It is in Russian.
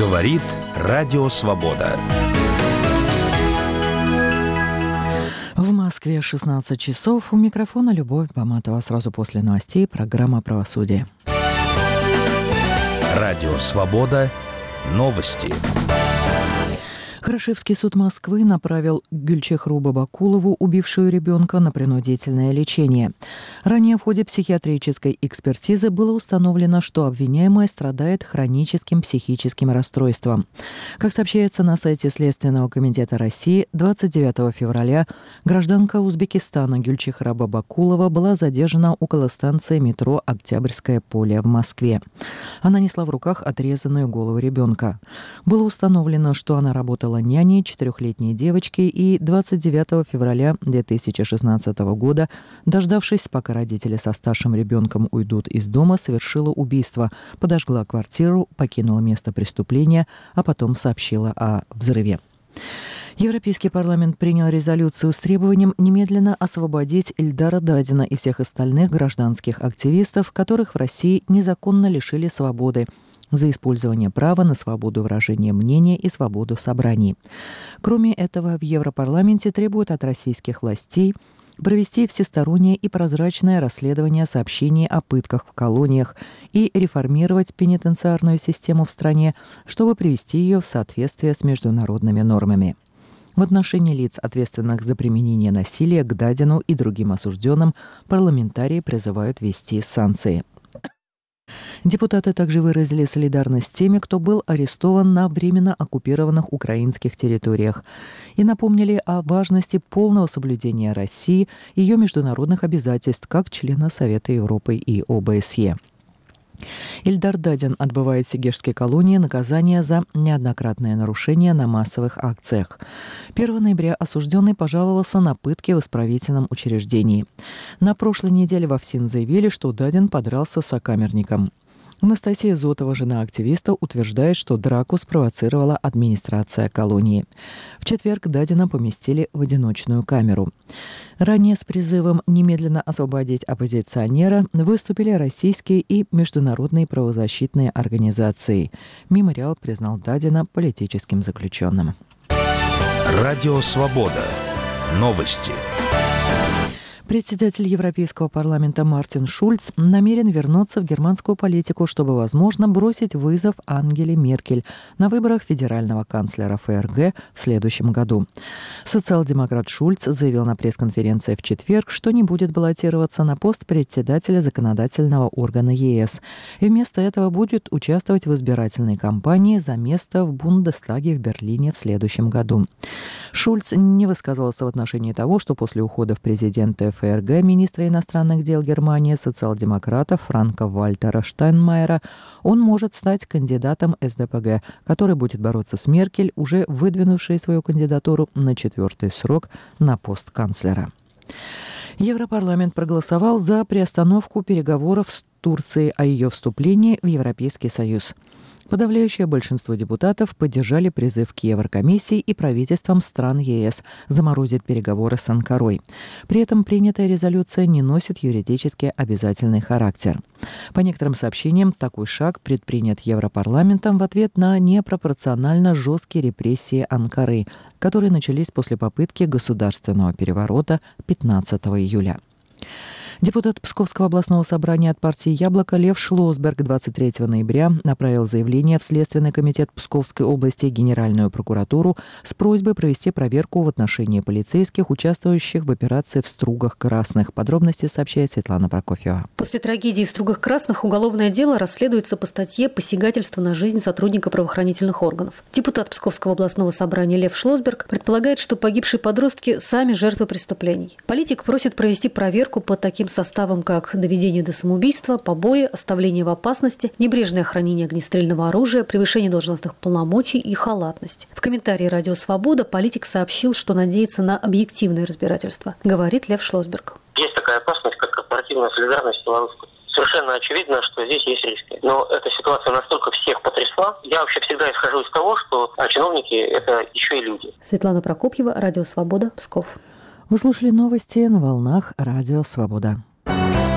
Говорит Радио Свобода. В Москве 16 часов. У микрофона Любовь Баматова. Сразу после новостей программа «Правосудие». Радио Свобода. Новости. Хорошевский суд Москвы направил Гюльчехру Бабакулову, убившую ребенка, на принудительное лечение. Ранее в ходе психиатрической экспертизы было установлено, что обвиняемая страдает хроническим психическим расстройством. Как сообщается на сайте Следственного комитета России, 29 февраля гражданка Узбекистана Гюльчехра Бабакулова была задержана около станции метро «Октябрьское поле» в Москве. Она несла в руках отрезанную голову ребенка. Было установлено, что она работала няней 4-летней девочки и 29 февраля 2016 года, дождавшись, пока родители со старшим ребенком уйдут из дома, совершила убийство, подожгла квартиру, покинула место преступления, а потом сообщила о взрыве. Европейский парламент принял резолюцию с требованием немедленно освободить Ильдара Дадина и всех остальных гражданских активистов, которых в России незаконно лишили свободы, за использование права на свободу выражения мнения и свободу собраний. Кроме этого, в Европарламенте требуют от российских властей провести всестороннее и прозрачное расследование сообщений о пытках в колониях и реформировать пенитенциарную систему в стране, чтобы привести ее в соответствие с международными нормами. В отношении лиц, ответственных за применение насилия к Дадину и другим осужденным, парламентарии призывают ввести санкции. Депутаты также выразили солидарность с теми, кто был арестован на временно оккупированных украинских территориях, и напомнили о важности полного соблюдения России и ее международных обязательств как члена Совета Европы и ОБСЕ. Ильдар Дадин отбывает в Сегежской колонии наказание за неоднократное нарушение на массовых акциях. 1 ноября осужденный пожаловался на пытки в исправительном учреждении. На прошлой неделе в ФСИН заявили, что Дадин подрался с сокамерником. Анастасия Зотова, жена активиста, утверждает, что драку спровоцировала администрация колонии. В четверг Дадина поместили в одиночную камеру. Ранее с призывом немедленно освободить оппозиционера выступили российские и международные правозащитные организации. Мемориал признал Дадина политическим заключенным. Радио Свобода. Новости. Председатель Европейского парламента Мартин Шульц намерен вернуться в германскую политику, чтобы, возможно, бросить вызов Ангеле Меркель на выборах федерального канцлера ФРГ в следующем году. Социал-демократ Шульц заявил на пресс-конференции в четверг, что не будет баллотироваться на пост председателя законодательного органа ЕС, и вместо этого будет участвовать в избирательной кампании за место в Бундестаге в Берлине в следующем году. Шульц не высказывался в отношении того, что после ухода президента ФРГ министра иностранных дел Германии социал-демократа Франка-Вальтера Штайнмайера он может стать кандидатом СДПГ, который будет бороться с Меркель, уже выдвинувшей свою кандидатуру на 4-й срок на пост канцлера. Европарламент проголосовал за приостановку переговоров с Турцией о ее вступлении в Европейский Союз. Подавляющее большинство депутатов поддержали призыв к Еврокомиссии и правительствам стран ЕС заморозить переговоры с Анкарой. При этом принятая резолюция не носит юридически обязательный характер. По некоторым сообщениям, такой шаг предпринят Европарламентом в ответ на непропорционально жесткие репрессии Анкары, которые начались после попытки государственного переворота 15 июля. Депутат Псковского областного собрания от партии «Яблоко» Лев Шлосберг 23 ноября направил заявление в Следственный комитет Псковской области и Генеральную прокуратуру с просьбой провести проверку в отношении полицейских, участвующих в операции в Стругах Красных. Подробности сообщает Светлана Прокофьева. После трагедии в Стругах Красных уголовное дело расследуется по статье «Посягательство на жизнь сотрудника правоохранительных органов». Депутат Псковского областного собрания Лев Шлосберг предполагает, что погибшие подростки сами жертвы преступлений. Политик просит провести проверку по таким составам, как доведение до самоубийства, побои, оставление в опасности, небрежное хранение огнестрельного оружия, превышение должностных полномочий и халатность. В комментарии «Радио Свобода» политик сообщил, что надеется на объективное разбирательство. Говорит Лев Шлосберг. Есть такая опасность, как корпоративная солидарность белорусская. Совершенно очевидно, что здесь есть риски. Но эта ситуация настолько всех потрясла. Я вообще всегда исхожу из того, что чиновники – это еще и люди. Светлана Прокопьева, Радио Свобода, Псков. Вы слушали новости на волнах Радио Свобода.